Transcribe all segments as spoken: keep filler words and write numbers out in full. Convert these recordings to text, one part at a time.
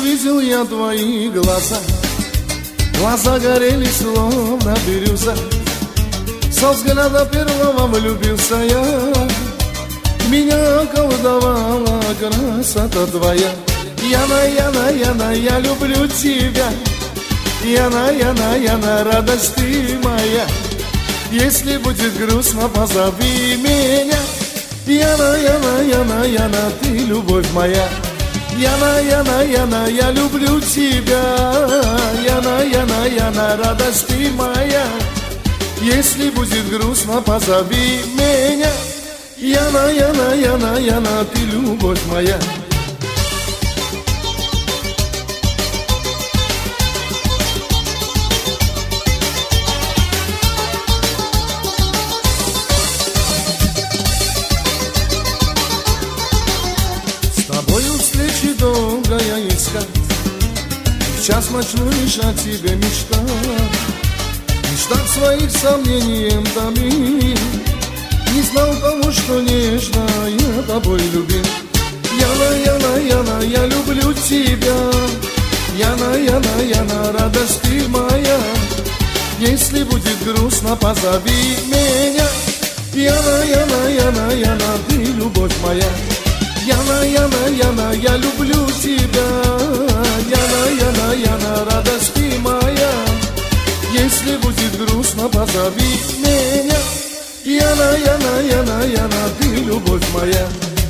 увидел я твои глаза, глаза горели словно бирюза. Со взгляда первого влюбился я, меня околдовала красота твоя. Яна, Яна, Яна, я люблю тебя. Яна, Яна, Яна, радость ты моя. Если будет грустно, позови меня. Яна, Яна, Яна, Яна, ты любовь моя. Яна, Яна, Яна, я люблю тебя. Яна, Яна, Яна, радость ты моя. Если будет грустно, позови меня. Яна, Яна, Яна, Яна, ты любовь моя. С тобою встречи долго я искать, в час ночной лишь о тебе мечтать. Мечтах своих сомнением томил, не знал того, что нежно я тобой любил. Яна, Яна, Яна, я люблю тебя. Яна, Яна, Яна, радость ты моя. Если будет грустно, позови меня. Яна, Яна, Яна, Яна, ты любовь моя. Яна, Яна, Яна, я люблю тебя. Яна, Яна, Яна, радость ты моя. Если будет грустно, позови меня. Яна, Яна, Яна, Яна, ты любовь моя.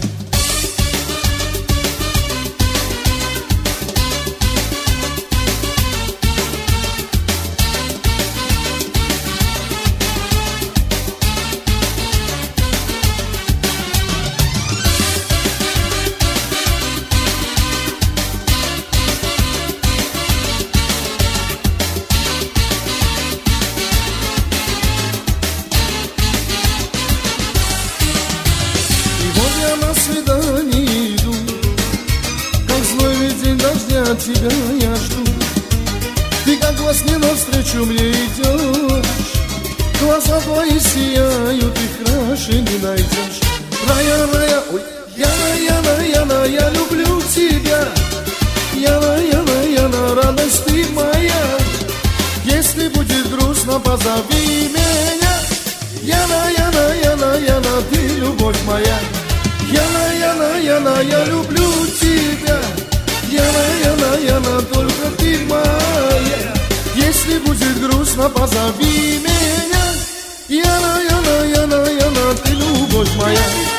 На свидание иду, как злой день дождя тебя я жду. Ты как во сне навстречу мне идешь, глаза твои сияют, их краше не найдешь. Рая, Рая, ой, Яна, Яна, Яна, я люблю тебя. Яна, Яна, Яна, радость ты моя. Если будет грустно, позови меня. Яна, Яна, Яна, Яна, ты любовь моя. Яна, Яна, Яна, я люблю тебя. Яна, Яна, Яна, только ты моя. Если будет грустно, позови меня. Яна, Яна, Яна, Яна, ты любовь моя.